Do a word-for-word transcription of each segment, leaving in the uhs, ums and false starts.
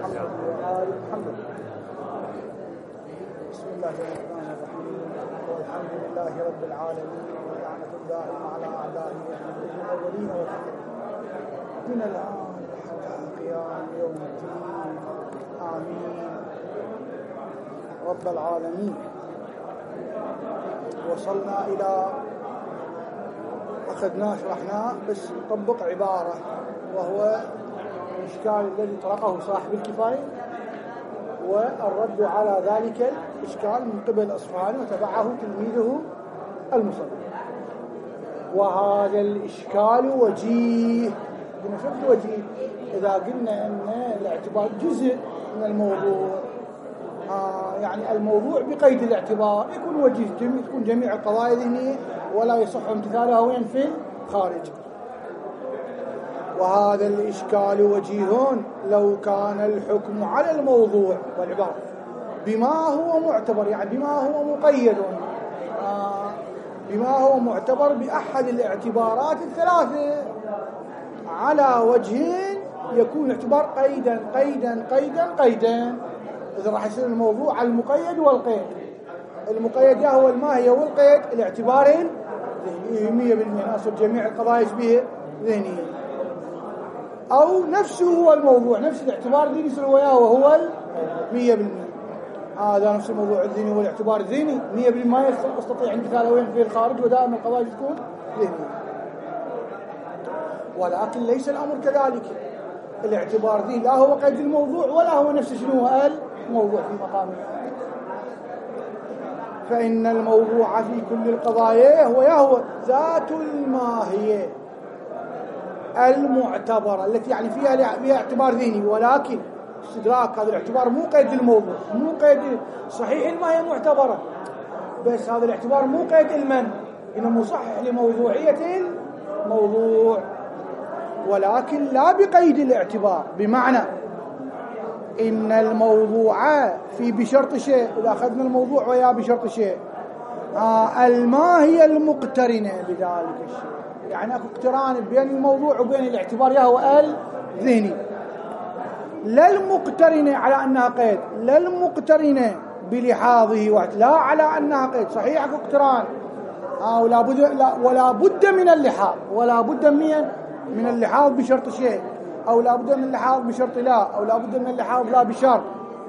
محمد. بسم الله الرحمن الرحيم. والحمد لله رب العالمين، ولعنة الدائمة على أعدائه الأولين والآخرين من الآن حتى قيام يوم الدين. آمين رب العالمين. وصلنا إلى أخذناه شرحناه، بس نطبق عبارة، وهو الإشكال الذي طرقه صاحب الكفاية والرد على ذلك الإشكال من قبل الأصفهاني وتبعه تلميذه المصنف. وهذا الإشكال وجيه. بنشوف وجيه إذا قلنا أن الاعتبار جزء من الموضوع، آه يعني الموضوع بقيد الاعتبار يكون وجيه، تكون جميع القضايا ذهنية ولا يصح امتثالها وين في خارج. وهذا الإشكال وجيه لو كان الحكم على الموضوع والعبارة بما هو معتبر، يعني بما هو مقيد، آه بما هو معتبر بأحد الاعتبارات الثلاثة على وجهين، يكون الاعتبار قيدا قيدا قيدا قيدا. إذا راح يصير الموضوع على المقيد والقيد. المقيد هو الماهية والقيد الاعتبارين مية بالمية، ناصر جميع القضايا به ذهنية، أو نفسه هو الموضوع، نفس الاعتبار الذهني يصير وياه وهو مية بالمية. هذا نفس الموضوع الذهني والاعتبار الذهني مية بالمية ما يستطيع امتثاله وين في الخارج، ودائما القضايا تكون ذهنية. ولكن ليس الأمر كذلك. الاعتبار ذي لا هو قيد الموضوع ولا هو نفس شنو قال موضوع في مقامه. فإن الموضوع في كل القضايا هو يهو ذات الماهية المعتبرة التي يعني فيها فيها اعتبار ذهني، ولكن استدراك هذا الاعتبار مو قيد الموضوع، مو قيد صحيح الماهية معتبرة، بس هذا الاعتبار مو قيد المن، إنه مصحح لموضوعية الموضوع، ولكن لا بقيد الاعتبار. بمعنى إن الموضوع في بشرط شيء، إذا أخذنا الموضوع ويا بشرط شيء، آه الماهية المقترنة بذلك الشيء، يعني أكو اقتران بين الموضوع وبين الاعتبار يهو الذهني، لا المقترنة على أنها قيد، لا المقترنة بلحاظه، لا على أنها قيد. صحيح أكو اقتران، آه ولا بد لا ولا بد من اللحاظ، ولا بد من من اللحاظ بشرط شيء، أو لا بد من اللحاظ بشرط لا، أو لا بد من اللحاظ لا بشرط.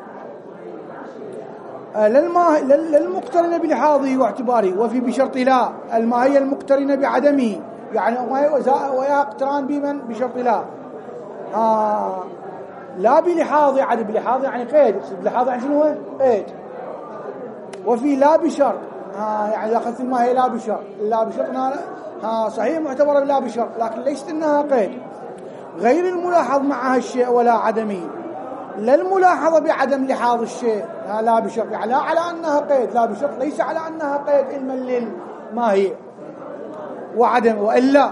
للمقترنة بلحاظه واعتباره، وفي بشرط لا الماهية المقترنة بعدمه، يعني ويا اقتران بمن بشرط لا، آه لا بلحاظ عدم، بلحاظ يعني قيد، بلحاظ يعني شنو هو قيد. وفي لا بشرط، آه يعني إذا أخذت الماهية لا بشرط، لا بشرط ها صحيح معتبرة لا بشرط، لكن ليست إنها قيد، غير الملاحظ معها الشيء ولا عدمه، لا الملاحظة بعدم لحاظ الشيء لا بشرط، يعني لا على أنها قيد، لا بشرط ليس على أنها قيد علما للماهية وعدم. وإلا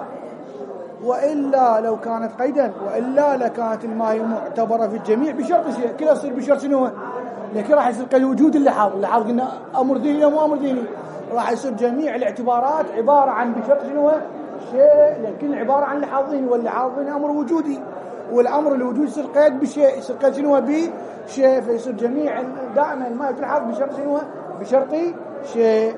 وإلا لو كانت قيدا، وإلا لكانت الماهية معتبرة في الجميع بشرط شيء، كذا يصير بشرط شنو؟ لكن راح يصير قيد وجود اللحاظ، اللحاظ قلنا أمر ديني مو أمر ديني، راح يصير جميع الاعتبارات عبارة عن بشرط شنو شيء، لكن عبارة عن لحاظ ديني، واللحاظ ديني أمر وجودي، والأمر الوجودي يصير قيد بشيء، يصير قيد شنو بشيء، فيصير جميع دائما ما يتلحظ بشرط شنو بشرط شيء،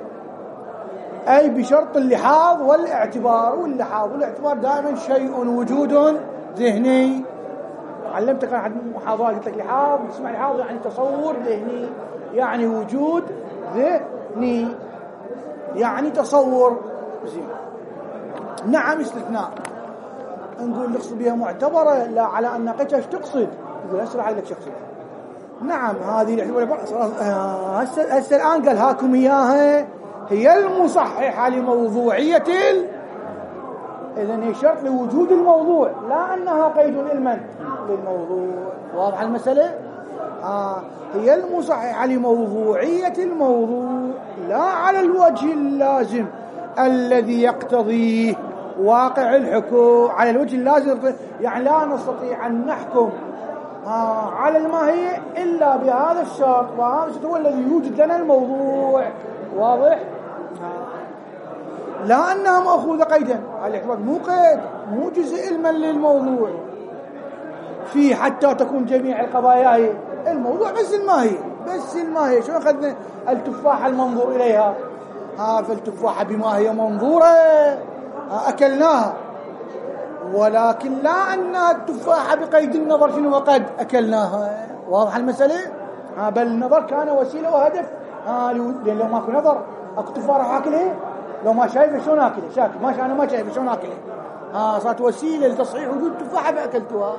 أي بشرط اللحاظ والاعتبار. واللحاظ والاعتبار دائما شيء وجود ذهني. علمتك أحد المحاضرات قلت لك لحاظ، تسمع لحاظ يعني تصور ذهني، يعني وجود ذهني، يعني تصور. زين. نعم استثناء نقول نقصد بها معتبرة لا على أن قيتها ايش تقصد؟ يقول أسرع لك شخص. نعم هذه الاعتبار هسه هسه الآن قال هاكم إياها هي المصححة لموضوعية ال... إذن هي شرط لوجود الموضوع، لا أنها قيد علما للموضوع. واضح المسألة؟ آه هي المصححة لموضوعية الموضوع، لا على الوجه اللازم الذي يقتضيه واقع الحكم، على الوجه اللازم، يعني لا نستطيع أن نحكم آه على الماهية إلا بهذا الشرط، وهذا الشرط هو الذي يوجد لنا الموضوع. واضح؟ لا أنها مأخوذة قيدا، الاعتبار مو قيد، مو جزء علما للموضوع. فيه حتى تكون جميع القضايا هي الموضوع بس الماهي، بس الماهي. شو أخذنا التفاحة المنظور إليها؟ ها فالتفاحة بما هي منظورة أكلناها، ولكن لا أنها التفاحة بقيد النظر شنو وقد أكلناها. واضح المسألة؟ ها بل النظر كان وسيلة وهدف. ها لأن لو ماكو نظر أكو تفاحة راح أكلها؟ لو ما شايفه شلون أكله؟ شاكل ماشي أنا ما شايفه شلون أكله؟ ها صارت وسيلة لتصحيح وجود تفاحة فأكلتها.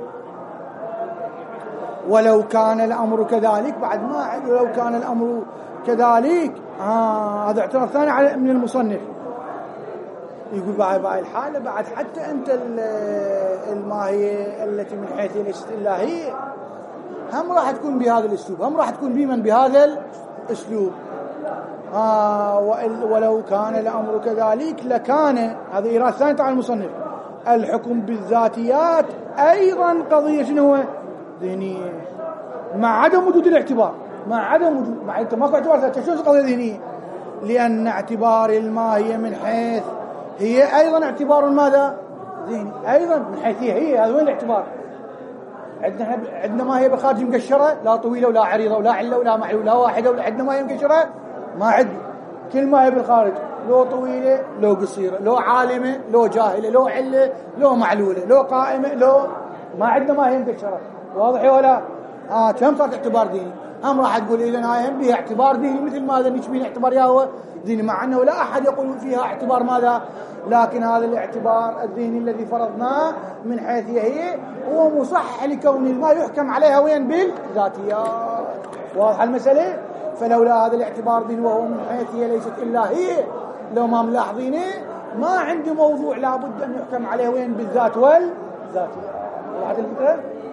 ولو كان الأمر كذلك، بعد ما عد ولو كان الأمر كذلك. آه هذا اعتراض ثاني على من المصنف، يقول بعد بعد الحالة بعد حتى أنت الماهية التي من حيث ليست إلا هي هم راح تكون بهذا الأسلوب، هم راح تكون بمن بهذا الأسلوب. آه ولو كان الأمر كذلك لكان، هذا إيراد ثاني على المصنف، الحكم بالذاتيات أيضا قضية شنو هو؟ ذهنية، مع عدم وجود الاعتبار، مع عدم وجود، مع انت ماكو اعتبار ذاتي، شو قضية ذهنية؟ لأن اعتبار الماهية من حيث هي أيضا اعتبار ماذا؟ ذهني أيضا من حيث هي هي هذا وين الاعتبار؟ عندنا عندنا ماهية بالخارج مقشرة، لا طويلة ولا عريضة ولا علة ولا معلولة ولا واحدة، ولا عندنا ماهية مقشرة ما عندنا. كل ماهية بالخارج لو طويلة لو قصيرة، لو عالمة لو جاهلة، لو علة لو معلولة، لو قائمة لو، ما عندنا ماهية مقشرة. واضح ولا؟ آه كم صارت اعتبار ديني؟ هم راح تقول إذا هاي هم بها اعتبار ديني مثل ماذا نشبه اعتبار ياهو ديني، مع أنه لا أحد يقول فيها اعتبار ماذا، لكن هذا الاعتبار الذهني الذي فرضناه من حيث هي هو مصحح لكون ما يحكم عليها وين بالذاتيات. واضح المسألة؟ فلولا هذا الاعتبار الذهني وهو من حيث هي ليست إلا هي، لو ما ملاحظينه ما عندي موضوع لابد أن يحكم عليه وين بالذات والذاتيات. واضح الفكرة؟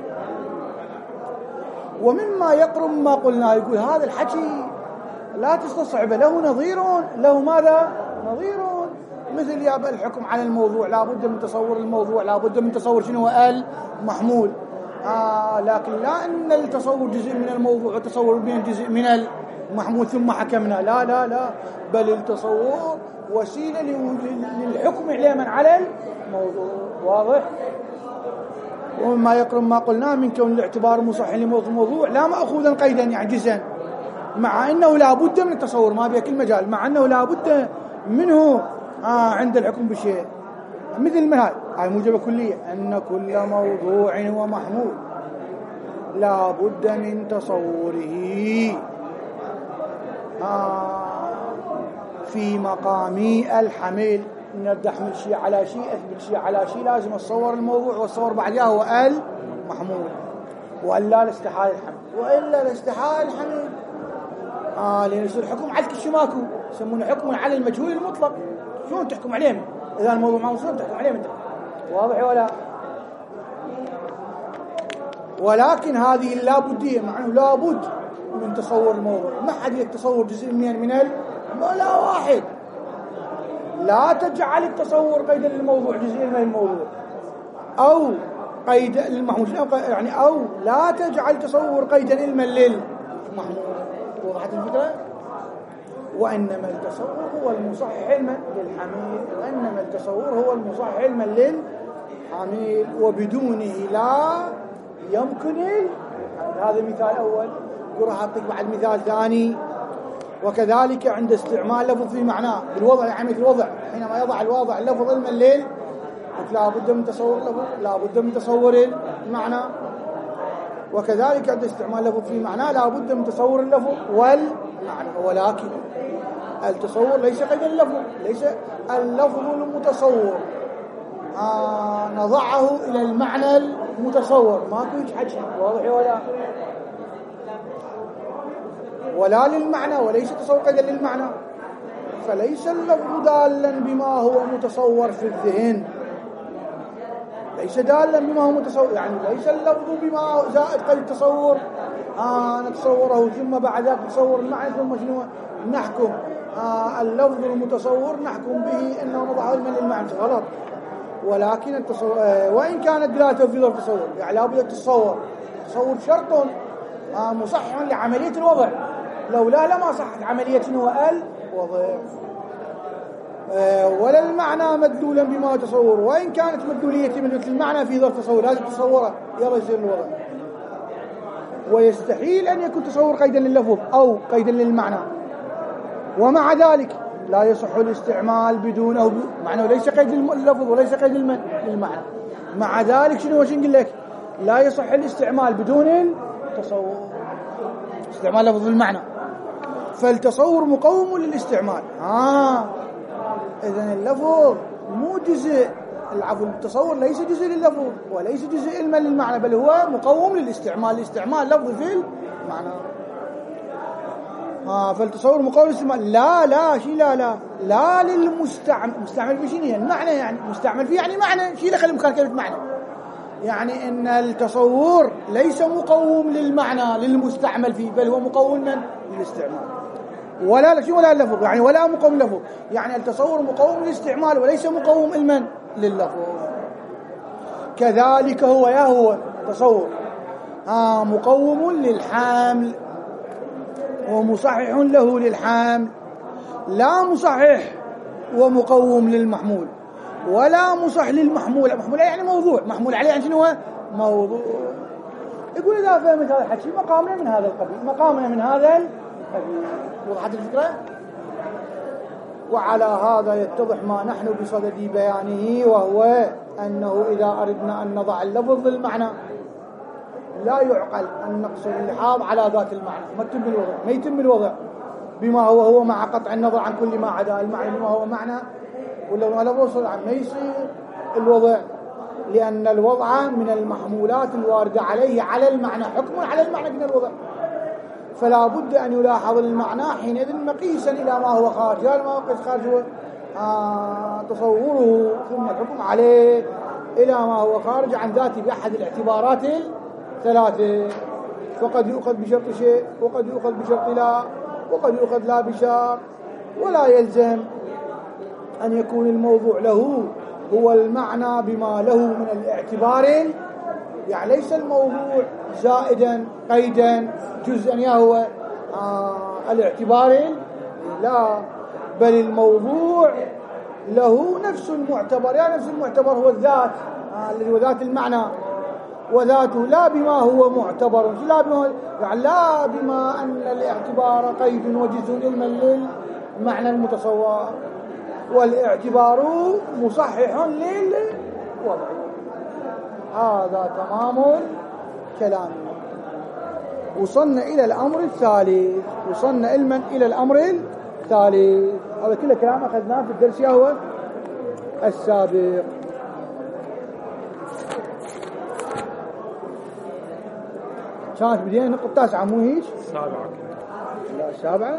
ومما يقرب ما قلنا، يقول هذا الحكي لا تستصعبه، له نظير، له ماذا؟ نظير، مثل يابا الحكم على الموضوع لابد من تصور الموضوع، لابد من تصور شنو هو المحمول. آه لكن لا أن التصور جزء من الموضوع والتصور بين جزء من المحمول ثم حكمنا، لا لا لا، بل التصور وسيلة للحكم علما على الموضوع. واضح؟ ومما يقرب ما قلنا من كون الاعتبار مصحح لموضوع الموضوع لا مأخوذا قيدا يعني جزءا، مع أنه لا بد من التصور، ما بيها كل مجال، مع أنه لا بد منه آه عند الحكم بشيء. مثل ما هاي موجبة كلية أن كل موضوع ومحمول لا بد من تصوره آه في مقام الحمل. إن تحمل شيء على شيء، أثبت شيء على شيء، لازم أتصور الموضوع والصور بعدها هو المحمول، وإلا لاستحال الحمل، وإلا لاستحال الحمل. آه لأن يصير حكم على كل شيء ماكو، يسمونه حكم على المجهول المطلق. شلون تحكم عليه إذا الموضوع ما وصل؟ تحكم عليه أنت. واضح ولا؟ ولكن هذه اللابدية، معناه لابد من تصور الموضوع، ما حد يتصور جزء من من ولا واحد. لا تجعل التصور قيدا للموضوع جزء من الموضوع، أو قيد المحمول، يعني أو لا تجعل تصور قيدا علما للمحمول. وضحت الفكرة؟ وإنما التصور هو المصحح علما للحميل، وإنما التصور هو المصحح علما للحميل، وبدونه لا يمكن. هذا مثال أول. وراح أعطيك بعد مثال ثاني. وكذلك عند استعمال لفظ في معناه بالوضع، يعني الوضع حينما يضع الواضع اللفظ علما لل، لا بد من تصور اللفظ، لا بد من تصور المعنى. وكذلك عند استعمال لفظ في معناه لا بد من تصور اللفظ والمعنى، ولكن التصور ليس قيدا اللفظ، ليس اللفظ المتصور آه نضعه إلى المعنى المتصور، ماكو يتحكي. واضح ولا؟ ولا للمعنى، وليس تصور قيدا للمعنى. فليس اللفظ دالا بما هو متصور في الذهن، ليس دالا بما هو متصور، يعني ليس اللفظ بما زائد قيد التصور آه نتصوره ثم بعد ذلك نتصور المعنى ثم شنو نحكم. آه اللفظ المتصور نحكم به انه نضعه علما للمعنى، غلط. ولكن التصور آه وان كانت دلالته في ظرف التصور، يعني لا بد التصور، تصور شرط آه مصحح لعمليه الوضع، لولا لما صحت عمليه شنو الوضع. ولا المعنى مدلولا بما تصور، وإن كانت مدلولية من مثل المعنى في ظرف تصور لازم تصوره يلا يصير الوضع. ويستحيل أن يكون تصور قيدا لللفظ أو قيدا للمعنى، ومع ذلك لا يصح الاستعمال بدونه معنى، وليس قيد لللفظ وليس قيد للمعنى. مع ذلك شنو وش نقول لك؟ لا يصح الاستعمال بدون التصور، استعمال لفظ المعنى، فالتصور مقوم للاستعمال. آه إذن اللفظ مو جزء، العفو التصور ليس جزء لللفظ وليس جزء علما للمعنى، بل هو مقوم للاستعمال، لاستعمال لفظ في المعنى. آه فالتصور مقوم للاستعمال. لا لا شيء لا لا لا للمستعمل. مستعمل في شنو يعني؟ المعنى يعني مستعمل فيه يعني معنى، شيء دخل مكان كلمة معنى. يعني إن التصور ليس مقوم للمعنى للمستعمل فيه، بل هو مقوم من للاستعمال. ولا لا شيء ولا اللفظ يعني، ولا مقوم لللفظ يعني. التصور مقوم للاستعمال وليس مقوم علما لللفظ. كذلك هو يا هو تصور آه مقوم للحامل ومصحح له للحامل، لا مصحح ومقوم للمحمول، ولا مصح للمحمول. محمول يعني موضوع، محمول عليه يعني شنو هو موضوع. يقول إذا فهمت هذا الحكي مقامنا من هذا القبيل، مقامنا من هذا القبيل. وضحت الفكرة؟ وعلى هذا يتضح ما نحن بصدد بيانه، وهو أنه إذا أردنا أن نضع اللفظ للمعنى لا يعقل أن نقصر اللحاظ على ذات المعنى، ما يتم الوضع ما يتم الوضع بما هو هو مع قطع النظر عن كل ما عدا المعنى بما هو معنى، ولا ما لفظ عن ما يصير الوضع، لأن الوضع من المحمولات الواردة عليه على المعنى، حكم على المعنى من الوضع، فلا بد أن يلاحظ المعنى حينئذ مقيسا إلى ما هو خارج. هذا ما هو قيس خارج هو آه تصوره ثم الحكم عليه إلى ما هو خارج عن ذاته بأحد الاعتبارات الثلاثة. فقد يؤخذ بشرط شيء، وقد يؤخذ بشرط لا، وقد يؤخذ لا بشرط. ولا يلزم أن يكون الموضوع له هو المعنى بما له من الاعتبار، يعني ليس الموضوع زائدا قيدا جزءا يا هو آه الاعتبار، لا، بل الموضوع له نفس المعتبر، يعني نفس المعتبر هو الذات الذي آه هو ذات المعنى، وذاته لا بما هو معتبر، لا بما يعني لا بما أن الاعتبار قيد وجزء علما للمعنى المتصور، والاعتبار مصحح للوضع. هذا تمام الكلام. وصلنا إلى الأمر الثالث، وصلنا علما إلى الأمر الثالث. هذا كله كلام أخذناه في الدرس هو السابق. كانت بدينا النقطة التاسعة مو هيك؟ السابعة. لا السابعة؟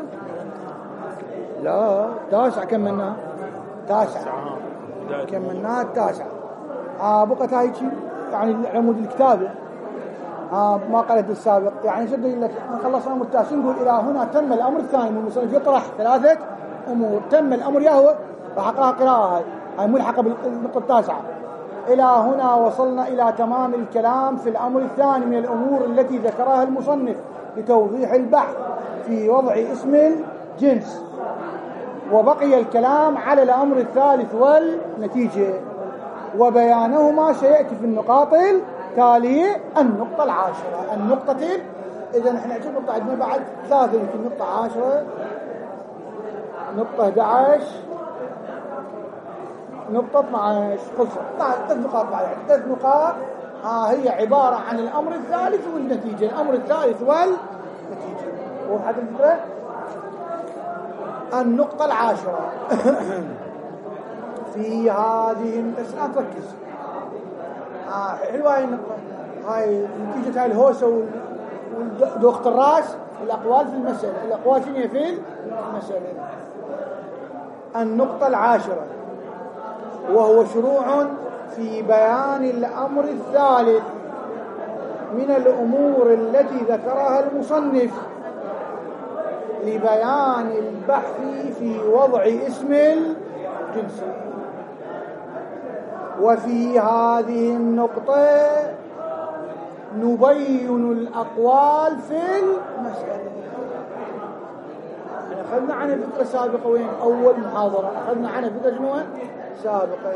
لا تاسعة كملناها. تاسعة كملناها التاسعة. آه بقت هاي شيء يعني عمود الكتابة. آه ما قالت السابق يعني شد لك خلصنا الأمر التاسع، نقول إلى هنا تم الأمر الثاني من المصنف يطرح ثلاثة أمور. تم الأمر ياهو راح أقرأها قراءة هاي هاي ملحقة بالنقطة التاسعة. إلى هنا وصلنا إلى تمام الكلام في الأمر الثاني من الأمور التي ذكرها المصنف لتوضيح البحث في وضع اسم الجنس، وبقي الكلام على الأمر الثالث والنتيجة، وبيانهما سيأتي في النقاط التالية. النقطة العاشرة النقطة إذا احنا نشوف نقطة عندنا بعد ثلاثة، يمكن نقطة عاشرة، نقطة أحد عشر، نقطة اثنا عشر، خلصت ثلاث نقاط بعد ثلاث نقاط. ها هي عبارة عن الأمر الثالث والنتيجة، الأمر الثالث والنتيجة. وحد الفكرة النقطة العاشرة في هذه الأسئلة تركز. آه حلوة هاي النقطة، هاي نتيجة هاي الهوسة ودوخة الرأس، الأقوال في المسألة، الأقوال شنو في المسألة. النقطة العاشرة وهو شروع في بيان الأمر الثالث من الأمور التي ذكرها المصنف لبيان البحث في وضع اسم الجنس. وفي هذه النقطة نبين الأقوال في المسألة. أخذنا عنها فكرة سابقة وين أول محاضرة أخذنا عنها فكرة شنو سابقة.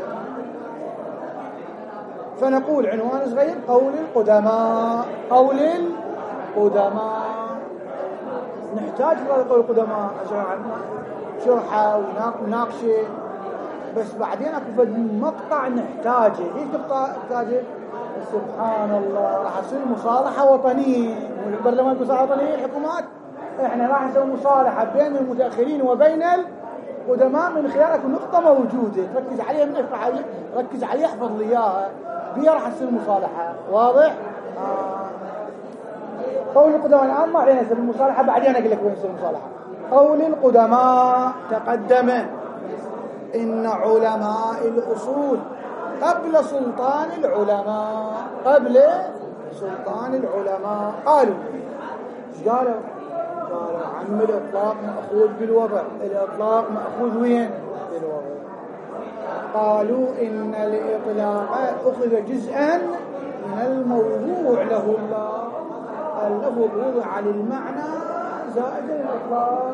فنقول عنوان صغير قول القدماء. قول القدماء نحتاج قول القدماء شرحه وناقشه، بس بعدين اكو مقطع نحتاجه. ليش مقطع نحتاجه؟ سبحان الله راح تصير مصالحه وطنيه، والبرلمان مصالحه وطنيه الحكومات، احنا راح نسوي مصالحه بين المتاخرين وبين القدماء من خلال اكو نقطه موجوده تركز عليها، من ركز عليها احفظ لي اياها، بيها راح تصير مصالحه. واضح؟ آه. قول القدماء الان ما علينا نسوي المصالحه، بعدين اقول لك وين تصير المصالحه. قول القدماء تقدم إن علماء الأصول قبل سلطان العلماء قبل سلطان العلماء قالوا ايش قالوا؟ قالوا عم الإطلاق مأخوذ بالوضع. الإطلاق مأخوذ وين؟ بالوضع. قالوا إن الإطلاق أخذ جزءا من الموضوع له الله، اللفظ وضع للمعنى زائد الإطلاق،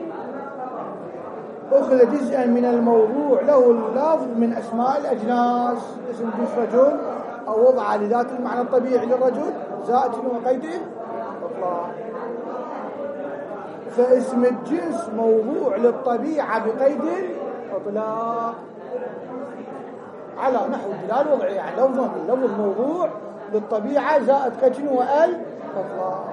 أخذ جزءا من الموضوع له اللفظ من أسماء الأجناس، اسم جنس رجل أو وضع لذات المعنى الطبيعي للرجل زائد وقيد الإطلاق. فاسم الجنس موضوع للطبيعة بقيد الإطلاق على نحو الدلالة الوضعية، يعني لفظ لفظ موضوع للطبيعة زائد قيد والإطلاق.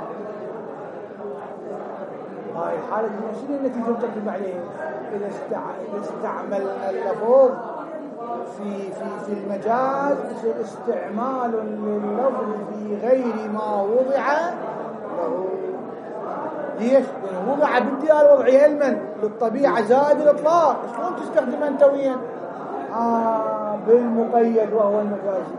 هاي الحالة دي شنو النتيجة ترتب عليه؟ إذا استعملنا اللفظ في في في المجاز استعمال لللفظ في غير ما وضع له. ليش؟ لأنه وضع بالدلالة الوضعية علما للطبيعة زائد الإطلاق. شلون تستخدم أنت وين؟ آه بالمقيد وهو المجازي.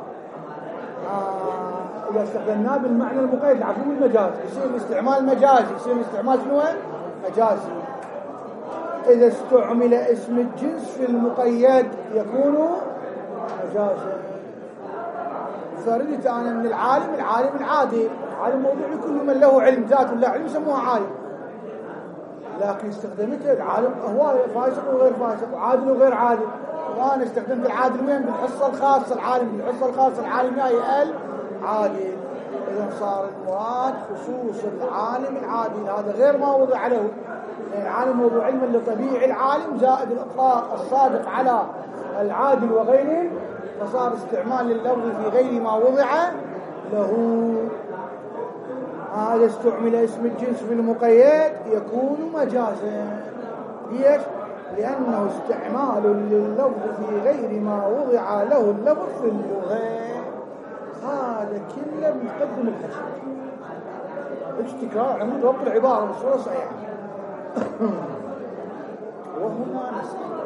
آه إذا استخدمناه بالمعنى المقيد عفوا المجاز يصير الاستعمال مجازي، يصير الاستعمال شنو؟ مجازي. إذا استعمل اسم الجنس في المقيد يكون مجازا. فردت أنا من العالم، العالم العادي، العالم موضوع لكل من له علم، ذات له علم يسموها عالم، لكن استخدمتها العالم هو فاسق وغير فاسق وعادل وغير عادل، وأنا استخدمت العادل وين؟ بالحصة الخاصة العالم، بالحصة الخاصة العالم هاي ال عادل. إذا صار المراد خصوص العالم العادل، هذا غير ما وضع له، لأن العالم موضوع علما لطبيعي العالم زائد الإطلاق الصادق على العادل وغيره، فصار استعمال لللفظ في غير ما وضع له. هذا استعمل اسم الجنس في المقيد يكون مجازا. ليش؟ لأنه استعمال لللفظ في غير ما وضع له اللفظ في اللغة. هذا كله مقدم الحشد اجتكار عمود ربط العبارة بصورة صحيحة. وهنا نسأل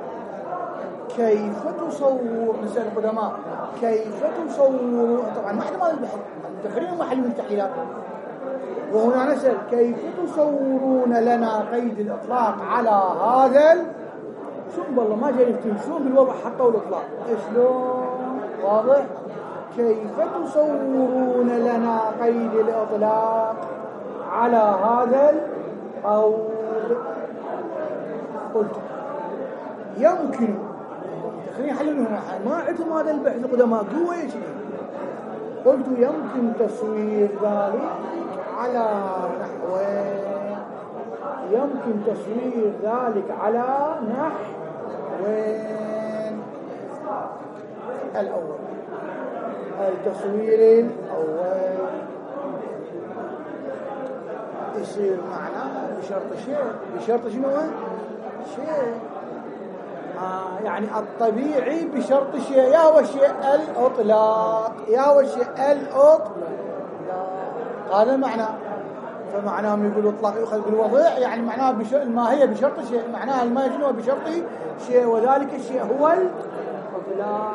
كيف تصور، نسأل القدماء كيف تصور، طبعا ما حدا ما البحث تقريبا محل من التحليلات. وهنا نسأل كيف تصورون لنا قيد الإطلاق على هذا؟ شوف والله ما جاي يفتون بالوضع حتى والإطلاق شلون؟ واضح؟ كيف تصورون لنا قيد الإطلاق على هذا القول؟ قلت يمكن تخليني حللهم ما عندهم هذا البحث القدماء قوة ايش؟ قلت يمكن تصوير ذلك على نحوين، يمكن تصوير ذلك على نحوين. الأول التصوير الأول يصير معناه بشرط شيء، بشرط شنو؟ شيء آه يعني الطبيعي بشرط شيء، يا هو الشيء الإطلاق، يا هو الشيء الإطلاق، هذا معنى. فمعناه يقول إطلاق يؤخذ بالوضع، يعني معناه الماهية بشرط شيء، معناها الماهية شنو؟ بشرط شيء، وذلك الشيء هو الإطلاق.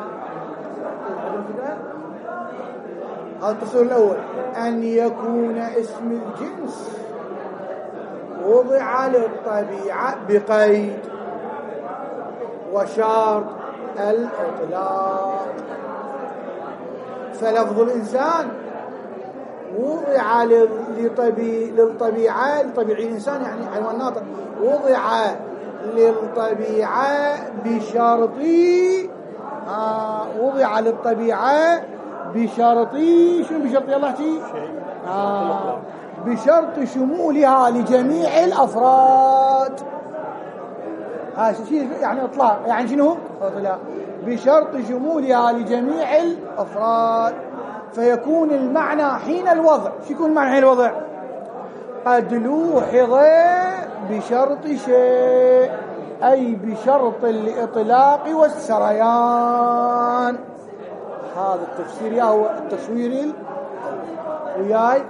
هذا التصور الأول، أن يكون اسم الجنس وضع للطبيعة بقيد وشرط الإطلاق. فلفظ الإنسان وضع للطبيعة للطبيعة لطبيعي الإنسان يعني حيوان ناطق، وضع للطبيعة بشرط آه وضع للطبيعة بشرط شنو بشرط يلا احكي آه بشرط شمولها لجميع الأفراد. هذا شيء يعني إطلاق، يعني شنو إطلاق بشرط شمولها لجميع الأفراد، فيكون المعنى حين الوضع. شو يكون المعنى حين الوضع؟ قد لوحظ بشرط شيء، أي بشرط الإطلاق والسريان. هذا التفسير يا هو التصوير وياي.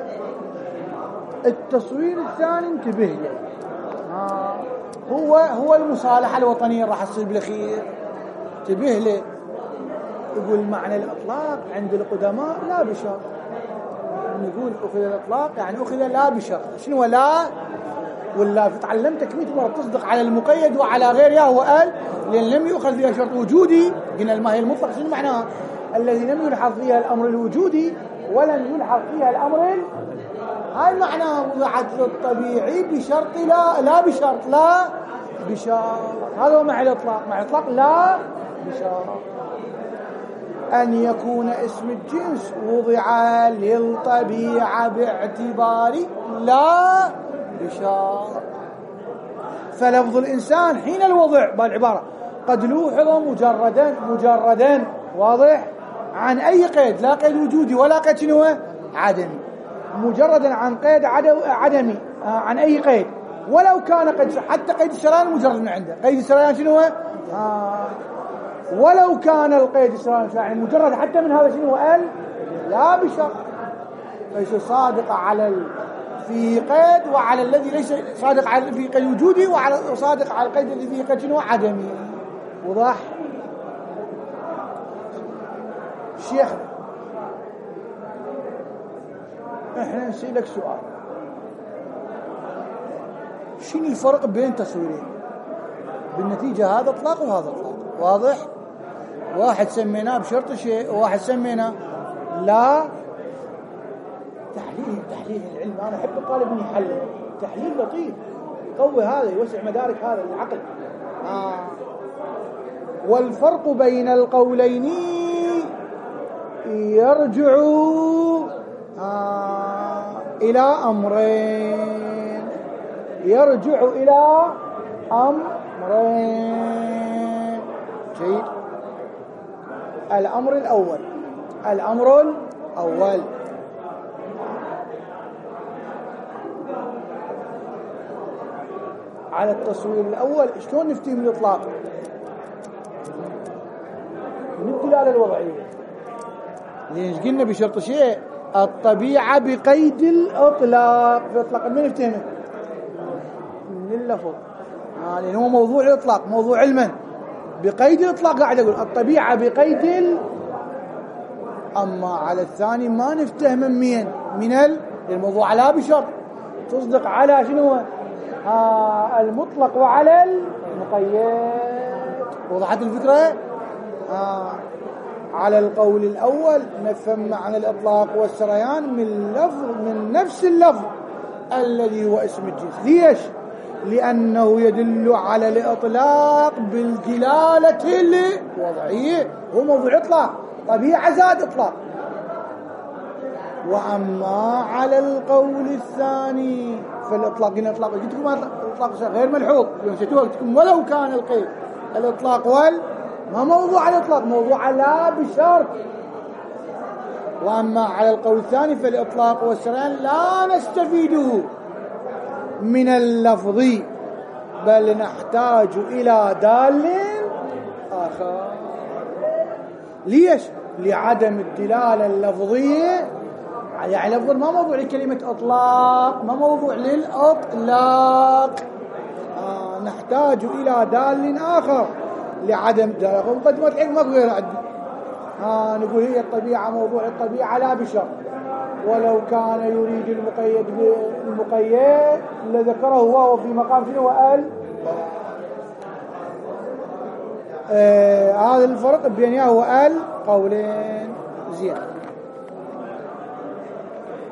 التصوير الثاني انتبه له، آه هو هو المصالحة الوطنية راح تصير بالأخير، انتبه له. يقول معنى الإطلاق عند القدماء لا بشرط، نقول أخذ الإطلاق يعني أخذ لا بشرط. شنو لا؟ ولا تعلمتك مئة مرة تصدق على المقيد وعلى غيره، هو قال لأن لم يؤخذ فيها شرط وجودي. قلنا الماهي المطلق شنو معناها؟ الذي لم يلحظ فيها الأمر الوجودي ولم يلحظ فيها الأمر ال... هاي معناها وضعت الطبيعي بشرط لا لا بشرط لا بشرط. هذا هو معنى الإطلاق. معنى الإطلاق لا بشرط أن يكون اسم الجنس وضع للطبيعة باعتبار لا بشرط. فلفظ الإنسان حين الوضع بالعبارة قد لوحظ مجردا مجردا واضح عن أي قيد، لا قيد وجودي ولا قيد شنو عدمي، مجردا عن قيد عدمي عن أي قيد ولو كان قيد، حتى قيد السريان مجرد من عنده. قيد السريان شنو آه ولو كان القيد السريان يعني مجرد حتى من هذا شنو قال لا بشرط. ليس صادق على ال... في قيد وعلى الذي ليس صادق على في قيد وجودي، وعلى صادق على القيد الذي فيه قيد شنو عدمي. وضح شيخ؟ احنا نسألك سؤال، شنو الفرق بين تصويرين؟ بالنتيجة هذا اطلاق وهذا اطلاق، واضح؟ واحد سميناه بشرط شيء وواحد سميناه لا. تحليل تحليل العلم، انا احب الطالب انه يحلل تحليل لطيف يقوي هذا، يوسع مدارك هذا العقل. آه. والفرق بين القولين يرجع آه إلى أمرين يرجع إلى أمرين جيد. الأمر الأول الأمر الأول على التصوير الأول شلون نفتي من الإطلاق؟ من الدلالة الوضعية، ليش قلنا بشرط شيء الطبيعة بقيد الإطلاق. في إطلاق من نفتهمه؟ من اللفظ، آه لأنه هو موضوع الإطلاق موضوع علما بقيد الإطلاق. قاعد أقول الطبيعة بقيد ال... أما على الثاني ما نفتهم من مين؟ من الموضوع على بشرط تصدق على شنو آه المطلق وعلى المقيد. وضحت الفكرة؟ آه على القول الأول نفهم معنى الإطلاق والسريان من لفظ من نفس اللفظ الذي هو اسم الجنس. ليش؟ لأنه يدل على الإطلاق بالدلالة الوضعية، هو موضوع إطلاق طبيعة زاد إطلاق. وأما على القول الثاني فالإطلاق هنا إطلاق قلت لكم الإطلاق غير ملحوظ، ولو كان القيد الإطلاق وال ما موضوع الإطلاق موضوع لا بشرط. وأما على القول الثاني فالإطلاق والسريان لا نستفيده من اللفظ بل نحتاج إلى دال آخر. ليش؟ لعدم الدلالة اللفظية، يعني لفظ ما موضوع لكلمة إطلاق، ما موضوع للإطلاق. آه نحتاج إلى دال آخر لعدم دلالة. مقدمة العلم ما غير عندي. آه نقول هي الطبيعة موضوع الطبيعة لا بشرط، ولو كان يريد المقيد بالمقيد لذكره هو في مقام شنو وقال آه هذا الفرق بين ياه وقال قولين. زين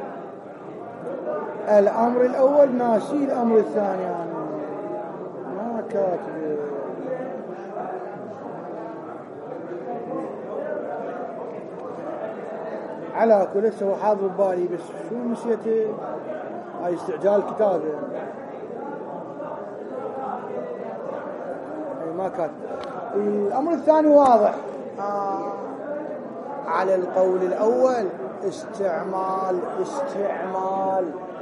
الأمر الأول ناسي الأمر الثاني يعني ما كاتب على كل هو حاضر ببالي بس شو نسيته هاي استعجال كتابه ما كاتب. الأمر الثاني واضح آه على القول الأول استعمال استعمال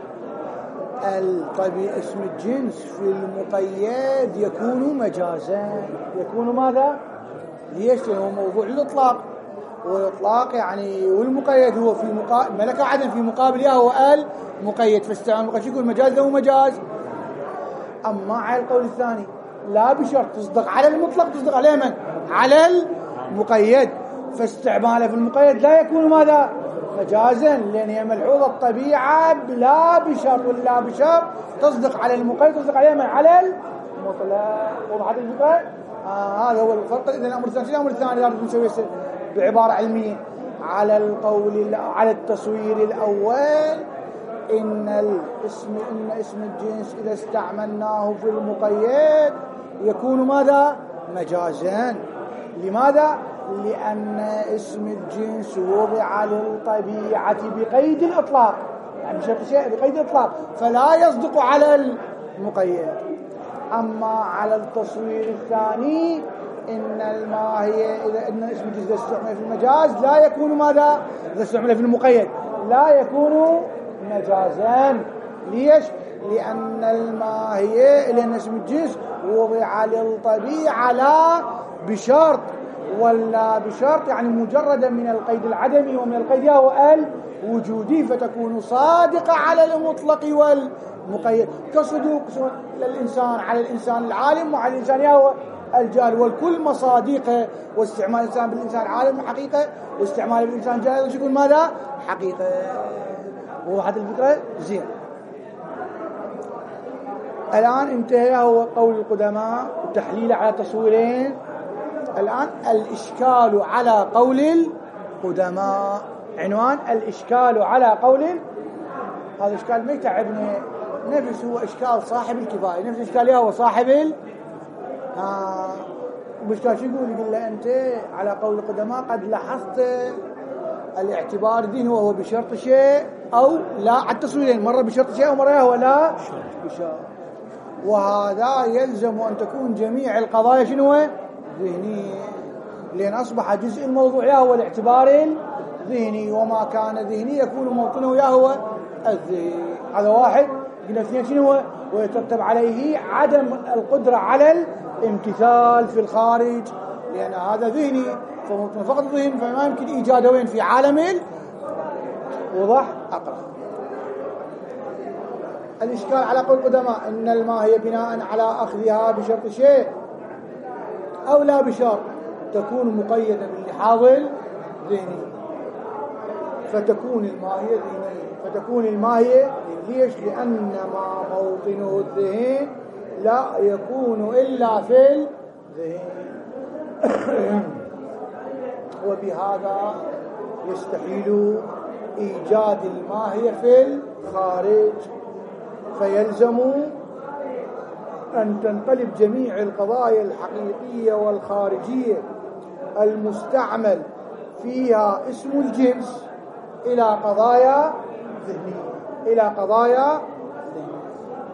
الطبيعي اسم الجنس في المقيد يكون مجازا. يكون ماذا؟ ليش؟ لأنه موضوع الإطلاق، والإطلاق يعني والمقيد هو في مقابل ملك عدم في مقابل يا هو المقيد، فاستعمال المقيد يكون مجاز له مجاز. أما على القول الثاني لا بشرط تصدق على المطلق، تصدق على من؟ على المقيد، فاستعماله في المقيد لا يكون ماذا؟ مجازا، لأن هي ملحوظة الطبيعة لا بشرط ولا بشرط تصدق على المقيد، تصدق على من؟ على المطلق. وضحت الفكرة؟ آه هذا هو الفرق. إذا الأمر الثاني الأمر الثاني لازم نسويه بعبارة علمية. على القول على التصوير الأول إن الاسم إن اسم الجنس إذا استعملناه في المقيد يكون ماذا؟ مجازا. لماذا؟ لأن اسم الجنس وضع للطبيعة بقيد الإطلاق، يعني بشرط شيء بقيد الإطلاق، فلا يصدق على المقيد. أما على التصوير الثاني إن الماهية إذا إن اسم الجنس إذا استعمل في المجاز لا يكون ماذا؟ إذا استعمل في المقيد لا يكون مجازا. ليش؟ لأن الماهية لأن اسم الجنس وضع للطبيعة لا بشرط، ولا بشرط يعني مجردا من القيد العدمي ومن القيد هو الوجودي، فتكون صادقة على المطلق والمقيد، كصدوق للإنسان على الإنسان العالم وعلى الإنسان هو الجاهل، والكل مصادقه. واستعمال الإنسان بالإنسان العالم حقيقة، واستعمال بالإنسان الجاهل يكون ماذا؟ حقيقة. وضحت الفكرة؟ زين. الآن انتهى هو قول القدماء وتحليله على تصويرين. الآن الإشكال على قول القدماء، عنوان الإشكال على قول. هذا الإشكال ما يتعبني، نفس هو إشكال صاحب الكفاية، نفس إشكال هو صاحب ال آه وإشكال شو يقول؟ يقول له أنت على قول القدماء قد لاحظت الاعتبار الديني وهو بشرط شيء أو لا، على التصويرين مرة بشرط شيء ومرة هو لا بشرط، وهذا يلزم أن تكون جميع القضايا شنو؟ ذهنية، لأن أصبح جزء الموضوع يا هو الاعتبار الذهني، وما كان ذهني يكون موطنه يا هو الذهني. هذا واحد. قلنا اثنين شنو؟ ويترتب عليه عدم القدرة على الامتثال في الخارج، لأن هذا ذهني فموطن فقط ذهن، فما يمكن إيجاده وين؟ في عالم وضح أقرأ. الإشكال على قول القدماء إن الماهية بناء على أخذها بشرط شيء أو لا بشرط تكون مقيدة باللحاظ الذهني، فتكون الماهية ذهنية، فتكون الماهية. ليش؟ لأن ما موطنه الذهن لا يكون إلا في الذهن، وبهذا يستحيل إيجاد الماهية في الخارج، فيلزم أن تنقلب جميع القضايا الحقيقية والخارجية المستعمل فيها اسم الجنس إلى قضايا ذهنية، إلى قضايا ذهنية.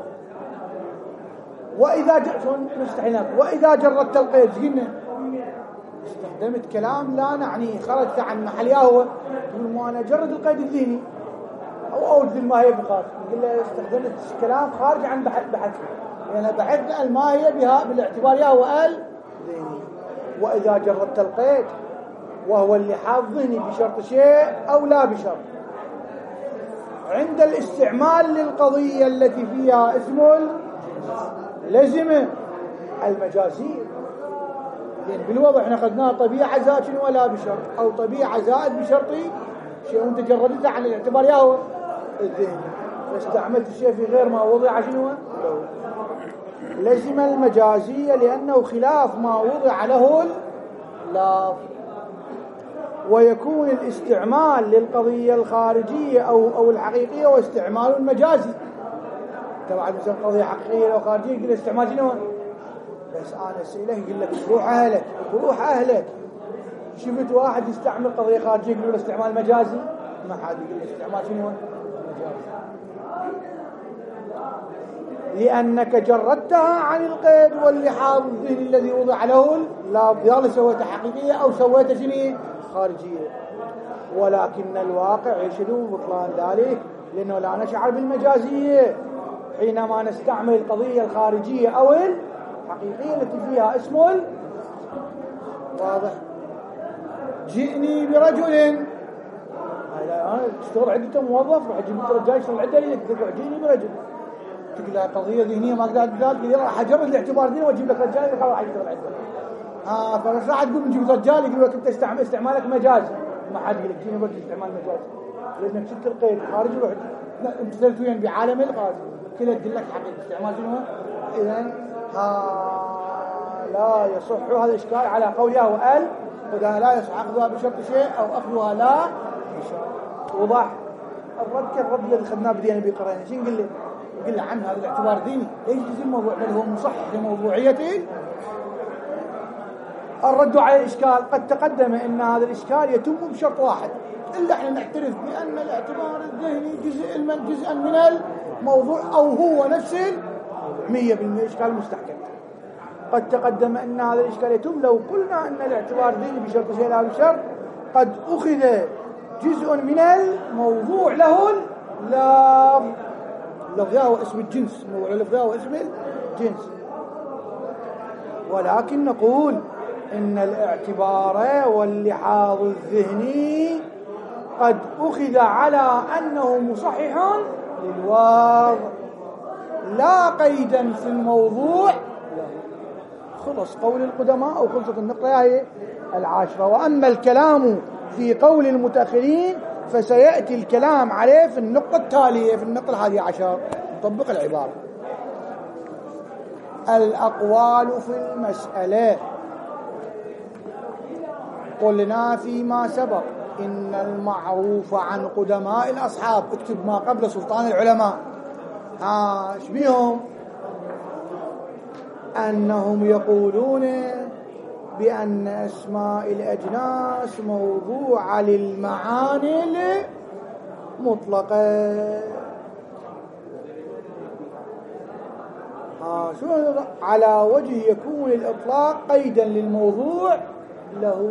وإذا ج... وإذا جردت القيد، قلنا استخدمت كلام لا نعنيه، خرجت عن محل هو تقول ما أنا جرد القيد الذهني أو أوجد الماهية بخارج، قلنا استخدمت كلام خارج عن بحث بحث يعني بحثنا الماهية بها بالاعتبار يا هو الذهني. وإذا جردت القيد وهو اللحاظ الذهني بشرط شيء أو لا بشرط، عند الاستعمال للقضية التي فيها اسم لزم المجازية، لأن بالوضع احنا أخذناها طبيعة زائد شنو ولا بشرط، أو طبيعة زائد بشرط شيء وانت جردتها عن الاعتبار يا هو الذهني، فاستعملت الشيء في غير ما وضع شنو لزم المجازية، لأنه خلاف ما وضع له اللفظ. ويكون الاستعمال للقضية الخارجية أو أو الحقيقية واستعمال مجازي. طبعا مثلا قضية حقيقية أو خارجية يقول استعمال شنو؟ بس أنا أسأله يقول لك روح أهلك روح أهلك. شفت واحد يستعمل قضية خارجية يقول له استعمال مجازي؟ ما حد يقول له استعمال شنو؟ مجازي. لأنك جردتها عن القيد واللحاظ الذهني الذي وضع له اللفظ، يلا سويتها حقيقية أو سويتها شنو؟ خارجية. ولكن الواقع يشهد بطلان ذلك، لأنه لا نشعر بالمجازية حينما نستعمل القضية الخارجية أو الحقيقية التي فيها اسم. واضح؟ جئني برجل، أنا اشتغل عدة موظف راح أجيب رجال يشتغل عدة لك جئني برجل، تقول لها قضية ذهنية ما قدرت تقول لي راح أجرد الاعتبار ذهني وأجيب لك رجال يقول راح يشتغل عدة. آه فبس راح تقول نجيب رجال يقول لك أنت استعمال استعمالك مجازي، ما حد يقول لك جيني برجل استعمال مجازي، لأنك شلت القيد خارجي ورحت لا أنت صرت وين بعالم الخارج كذا تقول لك حقيقة استعمال شنو؟ إذن ها لا يصح هذا الإشكال على قولها وقال وده لا يصح أخذها بشرط شيء أو أخذها لا بشرط. وضح الرد كالرد الذي خدناه بدينا بقرانه. شو نقول له؟ نقول له عن هذا الاعتبار ديني ليش يجي الموضوع بل هو مصحح لموضوعيته. الرد على الإشكال قد تقدم أن هذا الإشكال يتم بشرط واحد، إلا احنا نعترف بأن الاعتبار الذهني جزء من جزءا من الموضوع أو هو نفس مية بالمية إشكال مستحكم. قد تقدم أن هذا الإشكال يتم لو قلنا أن الاعتبار الذهني بشرط شيء لا بشرط قد أخذ جزء من الموضوع له اللفظ. اللفظ هو اسم الجنس، موضوع اللفظ هو اسم الجنس. ولكن نقول إن الاعتبار واللحاظ الذهني قد أخذ على أنه مصحح للوضع لا قيدا في الموضوع. خلص قول القدماء أو خلصت النقطة هي العاشرة. وأما الكلام في قول المتأخرين فسيأتي الكلام عليه في النقطة التالية في النقطة الحادية عشر. نطبق العبارة. الأقوال في المسألة. قلنا فيما سبق إن المعروف عن قدماء الأصحاب، اكتب ما قبل سلطان العلماء، ها شبيهم؟ أنهم يقولون بأن أسماء الأجناس موضوعة للمعاني المطلقة. ها شو على وجه يكون الإطلاق قيدا للموضوع له.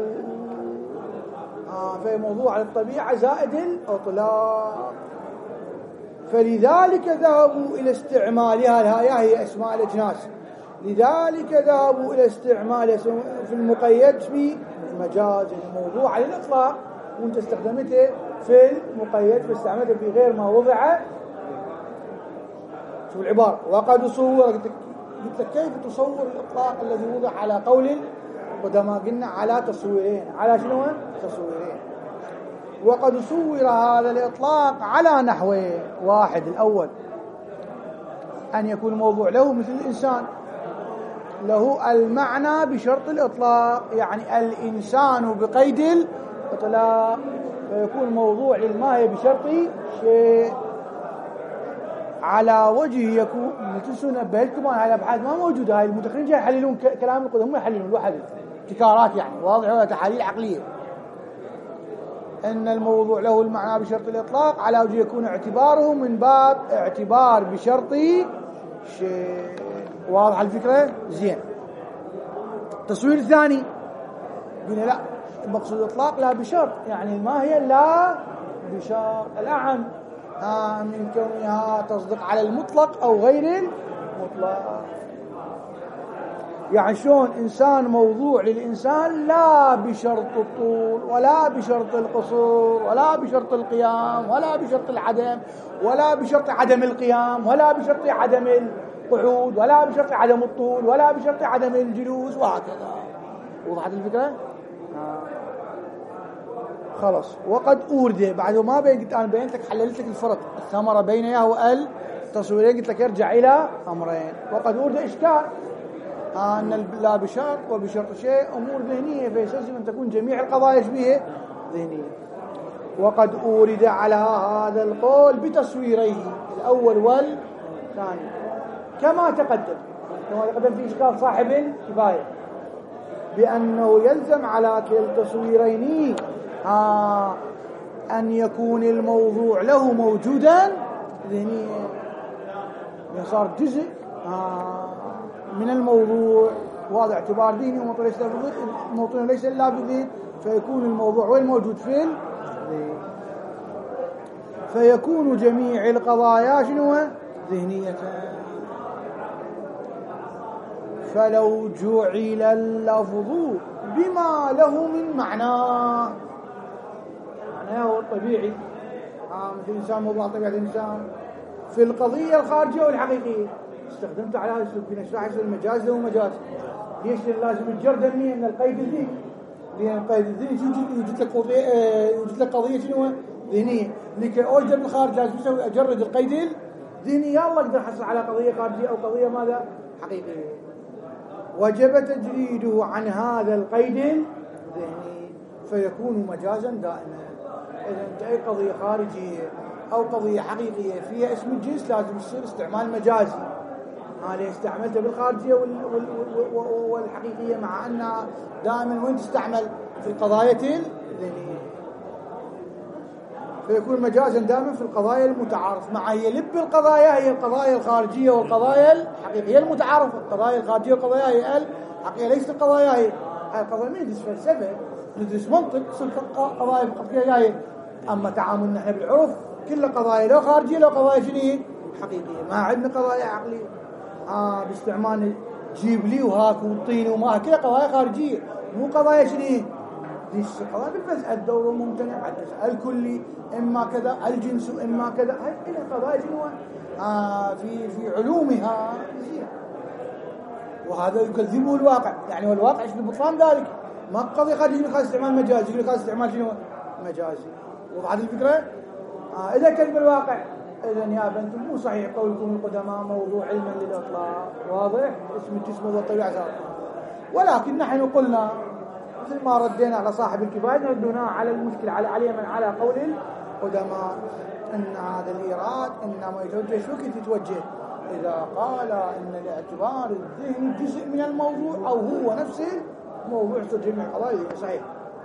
ها في موضوع على الطبيعة زائد الإطلاق، فلذلك ذهبوا إلى استعمالها. الهاية هي أسماء الأجناس، لذلك ذهبوا إلى استعمال في المقيد في مجاز الموضوع على الإطلاق، وانت استخدمته في المقيد فاستعملته في غير ما وضع. شوف العبارة. وقد صور، قلت لك كيف تصور الإطلاق الذي وضع على قول القدماء؟ قلنا على تصويرين. على شنو؟ تصويرين. وقد صور هذا الإطلاق على نحوين. واحد الأول أن يكون الموضوع له مثل الإنسان، له المعنى بشرط الإطلاق، يعني الإنسان بقيد الإطلاق، فيكون الموضوع للماهية بشرط شيء. على وجه يكون مثل سنة بهلكم هاي الأبحاث ما موجودة، هاي المتخرجين جاي يحللون كلام القدم، هم يحللون الواحد ابتكارات يعني واضحة ولا تحاليل عقلية. أن الموضوع له المعنى بشرط الإطلاق على وجه يكون اعتباره من باب اعتبار بشرط شيء. واضح الفكرة؟ زين. التصوير الثاني قلنا لا، المقصود الإطلاق لا بشرط، يعني ما هي لا بشرط الأعم ها من كونها تصدق على المطلق أو غير المطلق. يعني شلون إنسان موضوع للإنسان لا بشرط الطول ولا بشرط القصور ولا بشرط القيام ولا بشرط العدم ولا بشرط عدم القيام ولا بشرط عدم القعود ولا بشرط عدم الطول ولا بشرط عدم الجلوس وهكذا. وضحت الفكرة؟ خلاص. وقد أورد بعد ما بين أنا بينتك حللت لك الفرق الثمرة بين يا والتصويرين، قلت لك يرجع إلى أمرين. وقد أورد إشكال أن لا بشرط وبشرط شيء أمور ذهنية، فيستلزم أن تكون جميع القضايا شبيه ذهنية. وقد أورد على هذا القول بتصويريه الأول والثاني كما تقدم كما تقدم في إشكال صاحب الكفاية بأنه يلزم على كلا التصويرين آه أن يكون الموضوع له موجودا ذهنيا، صار جزء آه من الموضوع، وهذا اعتبار ذهني وموطن ليس إلا بذهن، فيكون الموضوع والموجود في الذهن، فيكون جميع القضايا شنو ذهنية. فلو جعل اللفظ بما له من معناه، معناه هو الطبيعي آه مثل الإنسان، موضوع طبيعة الإنسان في القضية الخارجية والحقيقية، استخدمت على هذا الأسلوب في نشرح المجاز له مجاز. ليش لازم الجرد من القيد الذهني؟ لأن القيد الذهني يوجد لك قضية يوجد لك قضية شنو ذهنية، لكي أوجد بالخارج لازم أسوي أجرد القيد الذهني، يلا أقدر أحصل على قضية خارجية أو قضية ماذا حقيقية. وجب تجريده عن هذا القيد الذهني فيكون مجازا دائما. إذا أنت أي قضية خارجية أو قضية حقيقية فيها اسم الجنس لازم يصير استعمال مجازي. هذا استعملته بالخارجية والحقيقية، مع أن دائما وين تستعمل في القضايا الذهنية، فيكون مجازا دائما في القضايا المتعارف مع هي لب القضايا هي القضايا الخارجية والقضايا الحقيقية المتعارفة. القضايا الخارجية والقضايا هي الحقيقية ليست القضايا هي القضايا. ما ندرس فلسفة، ندرس منطق، قضايا حقيقية هي. أما تعاملنا نحن بالعرف كل قضايا لو خارجية لو قضايا شنو حقيقية، ما عندنا قضايا عقلية آه باستعمال جيب لي وهاك وطيني وما كلها قضايا خارجية، مو قضايا شنو دي قضايا بالفلسفة. الدور ممتنع، الكلي إما كذا، الجنس إما كذا، هاي كلها قضايا شنو آه في في علومها زين. وهذا يكذبه الواقع، يعني والواقع يشبه بطلان ذلك. ما قضية خارجية خاص استعمال مجازي، يقول خاص استعمال شنو مجازي. وضعت الفكرة آه إذا كذب الواقع إذا يا بنتم مو صحيح قولكم القدماء موضوع علما للإطلاق. واضح؟ اسم الجسم هو الطبيعة صار. ولكن نحن قلنا مثل ما ردينا على صاحب الكفاية ردنا على المشكلة على على من على قول القدماء أن هذا الإيراد إنما يتوجه شو كيف يتوجه إذا قال إن الاعتبار الذهني جزء من الموضوع أو هو نفس الموضوع يستجيب من القضايا. صحيح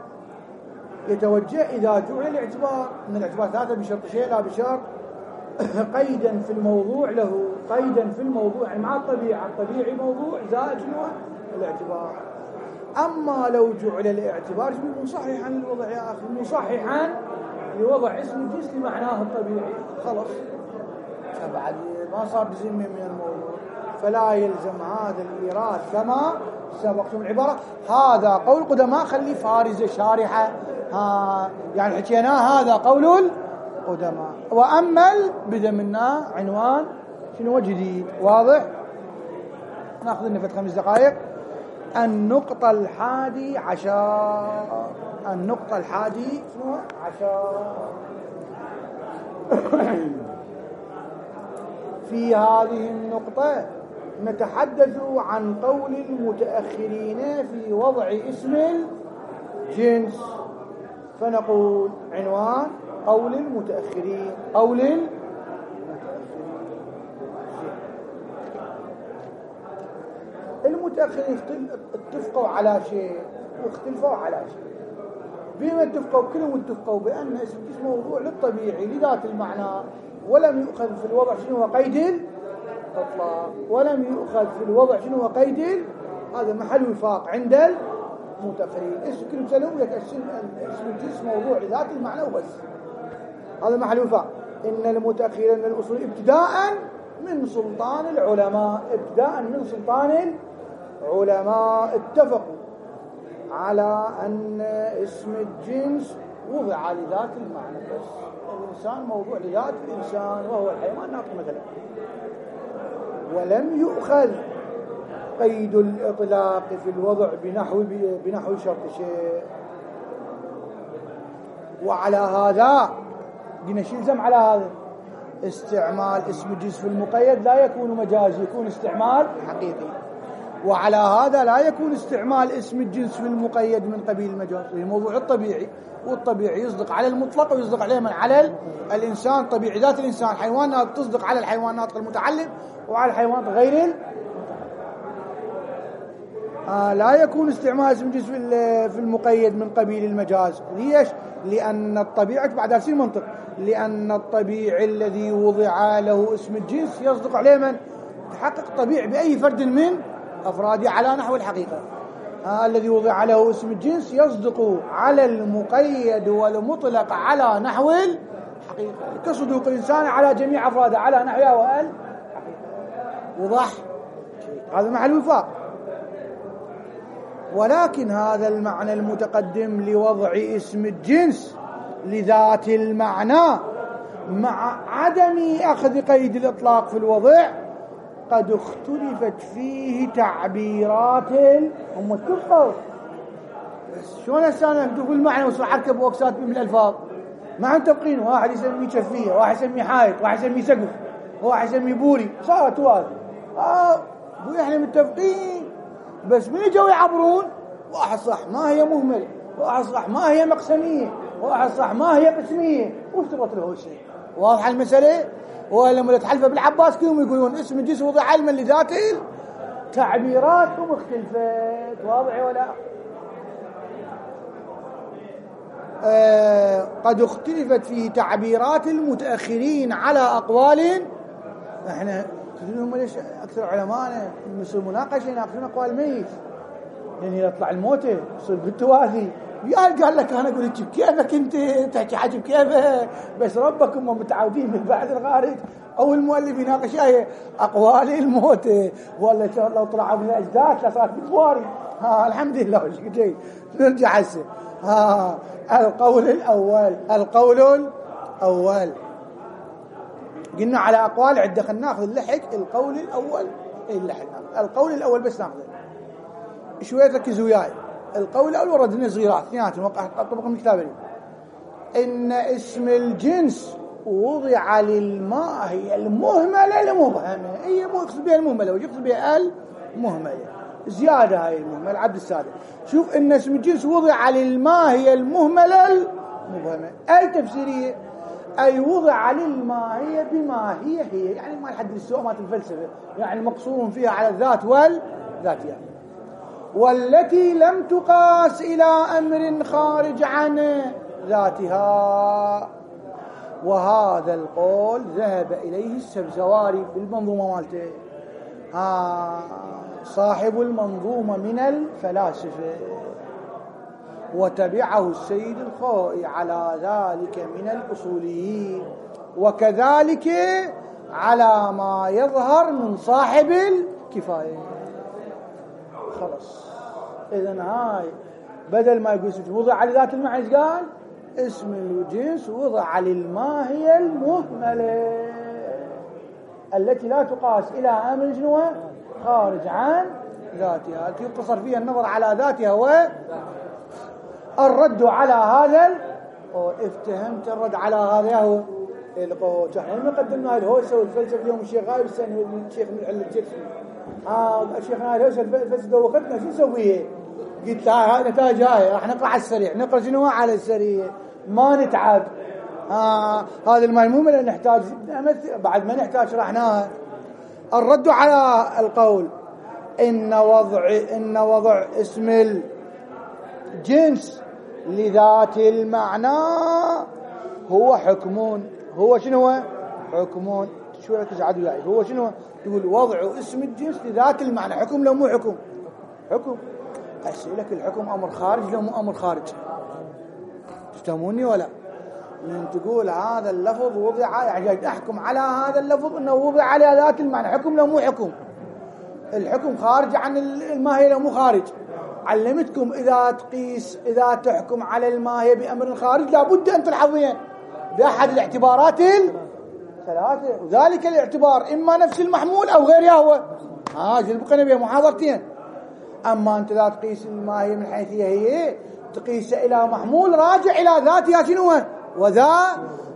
يتوجه إذا جعل الاعتبار من الاعتبار ثلاثة بشرط شيء لا بشرط قيدا في الموضوع له، قيدا في الموضوع يعني مع الطبيعة، الطبيعي موضوع زائد شنو الاعتبار. أما لو جعل الاعتبار مصححا للوضع يا أخي، مصححا لوضع اسم الجنس لمعناه الطبيعي، خلص فبعد ما صار جزء من الموضوع، فلا يلزم هذا الإيراد كما سبقتم العبارة. هذا قول القدماء، خلي فارزة شارحة ها يعني حكيناه هذا قول القدماء. وأمل بدأ منا عنوان شنو جديد. واضح؟ ناخذ لنا خمس دقائق. النقطة الحادي عشر، النقطة الحادي عشر في هذه النقطة نتحدث عن قول المتأخرين في وضع اسم الجنس. فنقول عنوان قول المتأخرين. قول المتأخرين المتأخرين اتفقوا على شيء واختلفوا على شيء. بما اتفقوا كلهم اتفقوا بأن اسم الجنس موضوع للطبيعي لذات المعنى، ولم يؤخذ في الوضع شنو هو قيد الإطلاق، ولم يؤخذ في الوضع شنو هو قيد. هذا محل وفاق عند المتأخرين. اسم كلهم سألهم لك اسم الجنس موضوع لذات المعنى وبس، هذا محل وفاق. إن المتأخرين من الأصول ابتداء من سلطان العلماء، ابتداء من سلطان العلماء اتفقوا على أن اسم الجنس وضع لذات المعنى بس. الإنسان موضوع لذات الإنسان وهو الحيوان ناطق مثلا، ولم يؤخذ قيد الإطلاق في الوضع بنحو بنحو شرط شيء. وعلى هذا قلنا شو يلزم على هذا؟ استعمال اسم الجنس في المقيد لا يكون مجازي، يكون استعمال حقيقي. وعلى هذا لا يكون استعمال اسم الجنس في المقيد من قبيل المجاز، هي موضوع الطبيعي، والطبيعي يصدق على المطلق ويصدق عليه من على الإنسان، طبيعي ذات الإنسان. حيوانات تصدق على الحيوانات المتعلم وعلى الحيوانات غير المتعلم. آه لا يكون استعمال اسم الجنس في المقيد من قبيل المجاز. ليش؟ لأن الطبيعة بعد هذا المنطق، لأن الطبيعي الذي وضع له اسم الجنس يصدق عليه من تحقق طبيعي بأي فرد من أفراده على نحو الحقيقة. آه الذي وضع له اسم الجنس يصدق على المقيد والمطلق على نحو الحقيقة، كصدوق الإنسان على جميع أفراده على نحوها والحقيقة. وضح؟ هذا محل وفاق. ولكن هذا المعنى المتقدم لوضع اسم الجنس لذات المعنى مع عدم أخذ قيد الإطلاق في الوضع قد اختلفت فيه تعبيرات هم اتفقوا. شلون هسه تقول معنى وصل حركب وأكسات من الألفاظ مع متفقين؟ واحد يسميه شفية، واحد يسميه حائط، واحد يسميه سقف، واحد يسميه بوري، صارت واحد. اه احنا متفقين، بس من يجوا يعبرون واحد صح ما هي مهملة، واحد صح ما هي مقسمية، واحد صح ما هي قسمية، واشترط له شيء. واضح المسألة؟ ولما تحلف بالعباس كلهم يقولون اسم الجنس وضع علما لذاته، تعبيراتهم اختلفت. واضح ولا؟ آه قد اختلفت فيه تعبيرات المتأخرين على أقوال. احنا تدرون ليش أكثر علماءنا مثل المناقشة يناقشون أقوال الميت؟ يعني يطلع الموتى يصير بالتوازي، يا قال لك أنا أقول لك بكيفك أنت تحكي حاجة بكيفك، بس ربك هم متعودين من بعد الخارج أو المؤلف يناقش آية أقوال الموتى، ولا لو طلعوا من الأجداد لصارت بالبواري. ها الحمد لله وش جاي نرجع هسه. ها القول الأول، القول الأول قلنا على أقوال عدة، خلينا ناخذ اللحق. القول الأول اللحق القول الأول بس ناخذه شوية ركزوا وياي. القول الأول وردنا صغيرات اثنيناتهم طبقا من كتابه. إن اسم الجنس وضع للماهية المهملة المبهمة. هي مو يقصد بها المهملة ويقصد بها المهملة زيادة. هاي المهملة عبد السادة. شوف إن اسم الجنس وضع للماهية المهملة المبهمة. أي تفسيرية؟ أي وضع للماهية بما هي هي، يعني ما الحد السوء مات الفلسفة، يعني مقصور فيها على الذات والذاتية، يعني. والتي لم تقاس إلى أمر خارج عن ذاتها. وهذا القول ذهب إليه السبزواري بالمنظومة مالته، آه صاحب المنظومة من الفلاسفة، وتبعه السيد الخوئي على ذلك من الأصوليين، وكذلك على ما يظهر من صاحب الكفاية. خلاص إذن هاي بدل ما يقول وضع لذات المعنى قال اسم الجنس وضع للماهية المهملة التي لا تقاس إلى أمر جنوة خارج عن ذاتها، التي يقتصر فيها النظر على ذاتها. والرد على هذا القول، افتهمت الرد على هذا هو القول. احنا قدمنا هاي الهوسة والفلسفة اليوم الشيخ غايب السنة الشيخ من علة جسمي. آه الشيخ هاي الهوسة الفلسفة دوقتنا شو نسويه؟ قلت لا هاي نتاج هاي راح نقرأ على السريع، نقرأ شنو على السريع ما نتعب. آه هذا الميمومة اللي نحتاج بعد ما نحتاج شرحناها. الرد على القول إن وضع إن وضع اسم الجنس لذات المعنى هو حكم. هو شنو هو حكم؟ شو ركز عدو يعني هو شنو؟ تقول وضع اسم الجنس لذات المعنى حكم لو مو حكم؟ حكم. أسألك الحكم أمر خارج لو مو أمر خارج؟ تفهموني ولا؟ من تقول هذا اللفظ وضع يعني أحكم على هذا اللفظ إنه وضع على ذات المعنى حكم لو مو حكم؟ الحكم خارج عن الماهية لو مو خارج؟ علمتكم إذا تقيس إذا تحكم على الماهية بأمر خارج لابد أن تلحظين بأحد الاعتبارات الثلاثة، وذلك الاعتبار إما نفس المحمول أو غير يهوى. ها جلبقنا بها محاضرتين. أما أنت لا تقيس الماهية من حيث هي تقيس إلى محمول راجع إلى ذاتها شنو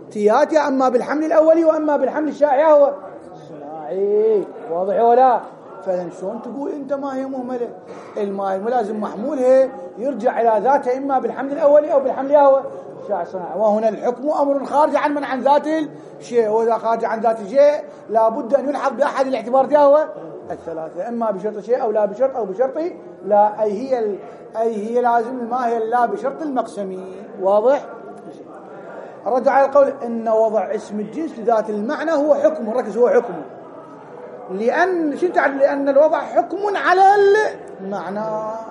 وذاتياتها، أما بالحمل الأولي وأما بالحمل الشائع هو الصناعي. واضح ولا؟ فشلون تقول أنت ما هي مهملة؟ الماء الملازم محمولها يرجع إلى ذاته إما بالحمل الأولي أو بالحمل الأول شاع صنع. وهنا الحكم أمر خارج عن من عن ذات الشيء، وإذا خارج عن ذات الشيء لابد أن يلحظ بأحد الاعتبار دياوه الثلاثة، إما بشرط شيء أو لا بشرط أو بشرط لا، أي هي ال... أي هي لازم ما هي لا بشرط المقسمي. واضح؟ الرد على القول إن وضع اسم الجنس لذات المعنى هو حكم، ركز هو حكم، لأن شو تعرف؟ لأن الوضع حكم على المعنى،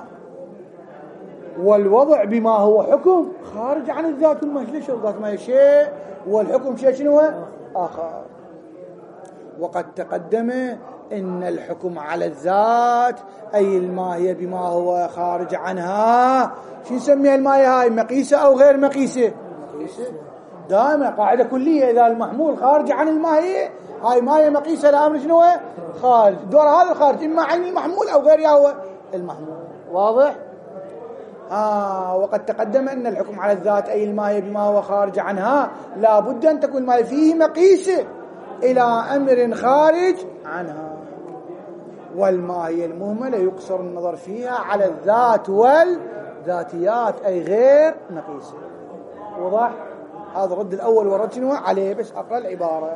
والوضع بما هو حكم خارج عن الذات والمجلس، والذات ما هي شيء والحكم شيء شنو آخر. وقد تقدم إن الحكم على الذات أي الماهية بما هو خارج عنها، شو نسميها الماهية هاي؟ مقيسة أو غير مقيسة؟ مقيسة دائما قاعدة كلية، إذا المحمول خارج عن الماهية هاي ماهية مقيسة لأمر شنو خارج، دور هذا الخارج إما عن المحمول أو غير هو المحمول. واضح؟ آه وقد تقدم أن الحكم على الذات أي الماهية بما هو خارج عنها لا بد أن تكون الماهية فيه مقيسة إلى أمر خارج عنها، والماهية المهملة يقصر النظر فيها على الذات والذاتيات أي غير مقيسة. وضح؟ هذا الرد الأول والرد شنو عليه، بس أقرأ العبارة.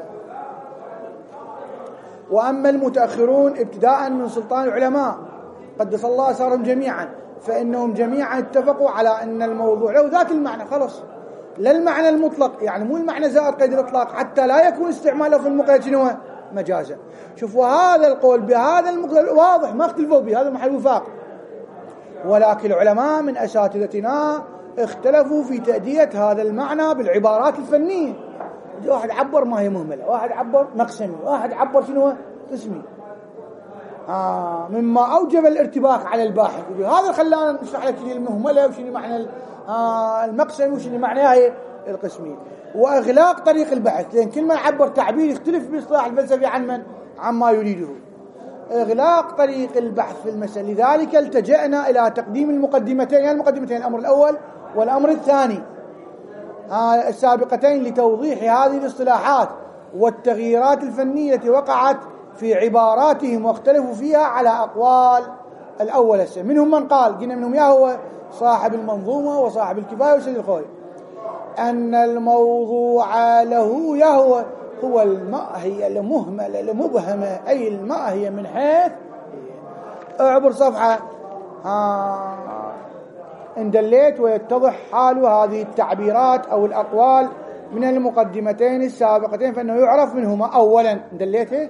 وأما المتأخرون ابتداء من سلطان العلماء قدس الله أسرارهم جميعا فإنهم جميعا اتفقوا على أن الموضوع له ذات المعنى، خلص لا المعنى المطلق، يعني مو المعنى زائد قيد الإطلاق، حتى لا يكون استعماله في المقيد شنو مجازا. شوفوا هذا القول بهذا المقيد واضح ما اختلفوا به، هذا محل وفاق. ولكن العلماء من أساتذتنا اختلفوا في تأدية هذا المعنى بالعبارات الفنية. واحد عبر ما هي مهملة، واحد عبر مقسمي، واحد عبر شنو قسمي، آه مما أوجب الارتباك على الباحث. هذا خلانا نشرح لك شنو المهملة وشنو معنى آه المقسمي وشنو معنى هاي القسمي، وإغلاق طريق البحث، لأن كل ما يعبر تعبير يختلف باصطلاح الفلسفي عن من عن ما يريده. إغلاق طريق البحث في المسألة، لذلك التجأنا إلى تقديم المقدمتين، يعني المقدمتين الأمر الأول والأمر الثاني آه السابقتين لتوضيح هذه الاصطلاحات والتغييرات الفنية التي وقعت في عباراتهم واختلفوا فيها على أقوال الأول السنة. منهم من قال، قلنا منهم يا هو صاحب المنظومة وصاحب الكفاية وسيد الخوي، أن الموضوع له يهو هو الماهية المهملة المبهمة، أي الماهية من حيث اعبر صفحة ها إن دليت ويتضح حال هذه التعبيرات أو الأقوال من المقدمتين السابقتين فإنه يعرف منهما أولا دليته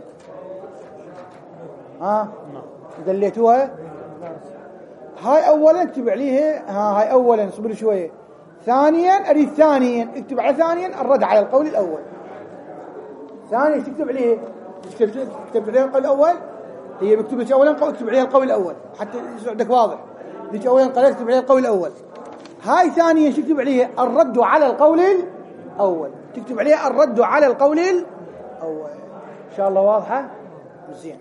ها دليتوها هاي أولا اكتب عليها ها هاي أولا صبر شوية. ثانيا أريد ثانيا اكتب على ثانيا الرد على القول الأول. ثانيا تكتب عليه تكتب عليه القول الأول، هي مكتوب لك أولا اكتب عليها القول الأول حتى يصير عندك واضح. لك أولا قال اكتب عليها القول الأول، هاي ثانيا تكتب عليها الرد على القول الأول، تكتب عليها الرد على القول الأول. إن شاء الله واضحة زين.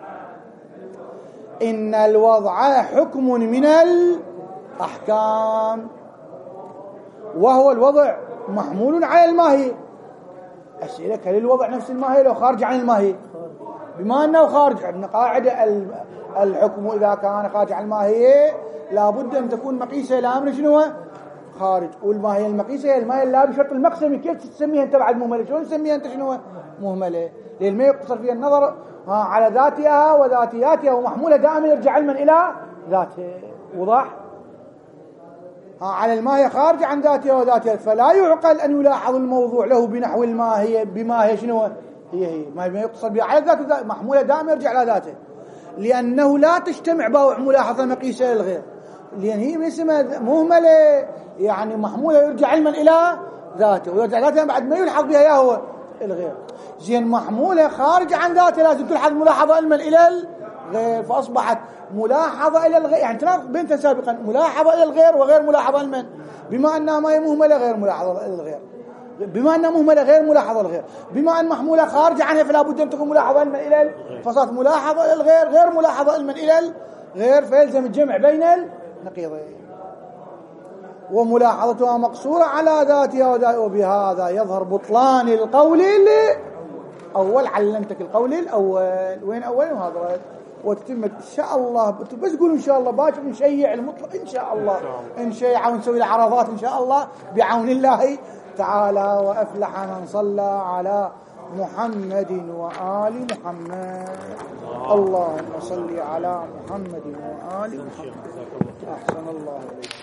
إن الوضع حكم من الأحكام، وهو الوضع محمول على الماهية. أسئلة هل الوضع نفس الماهية لو خارج عن الماهية؟ بما أنه خارج عندنا قاعدة الحكم إذا كان خارج عن الماهية لابد أن تكون مقيسة إلى أمر شنو خارج، والماهية المقيسة هي الماهية لا بشرط المقسم. كيف تسميها أنت بعد مهملة؟ شلون تسميها أنت شنو مهملة؟ لأن ما يقتصر فيها النظر على ذاتها وذاتياتها ومحمولة دائما يرجع علما إلى ذاته. وضح؟ على الماهية خارج عن ذاتها وذاتها، فلا يعقل أن يلاحظ الموضوع له بنحو الماهية بما هي شنو هي هي ما يقتصر بها على ذات محمولة دائما يرجع على ذاته، لأنه لا تجتمع بها ملاحظة مقيسة للغير، لأن هي من اسمها مهملة يعني محمولة يرجع علما إلى ذاته ويرجع ذاته بعد ما يلحظ بها يا هو الغير. زين محمولة خارج عن ذاته لازم تلحظ ملاحظة علما إلى الغير، فأصبحت ملاحظة إلى الغير، يعني تناقض بينتها سابقا ملاحظة إلى الغير وغير ملاحظة المن، بما أنها ما هي مهملة غير ملاحظة إلى الغير، بما أنها مهملة غير ملاحظة الغير، بما أن محمولة خارج عنها فلا بد أن تكون ملاحظة المن إلى فصارت ملاحظة إلى الغير غير ملاحظة المن إلى الغير، فيلزم الجمع بين النقيضين. وملاحظتها مقصورة على ذاتها، وبهذا يظهر بطلان القول الأول. علمتك القول الأول وين أول؟ وهذا وتتم إن شاء الله. بس قولوا إن شاء الله باكر نشيع المطلق إن شاء الله، نشيع ونسوي العرضات إن شاء الله بعون الله تعالى. وأفلح من صلى على محمد وآل محمد. اللهم صل على محمد وآل محمد. أحسن الله عليك.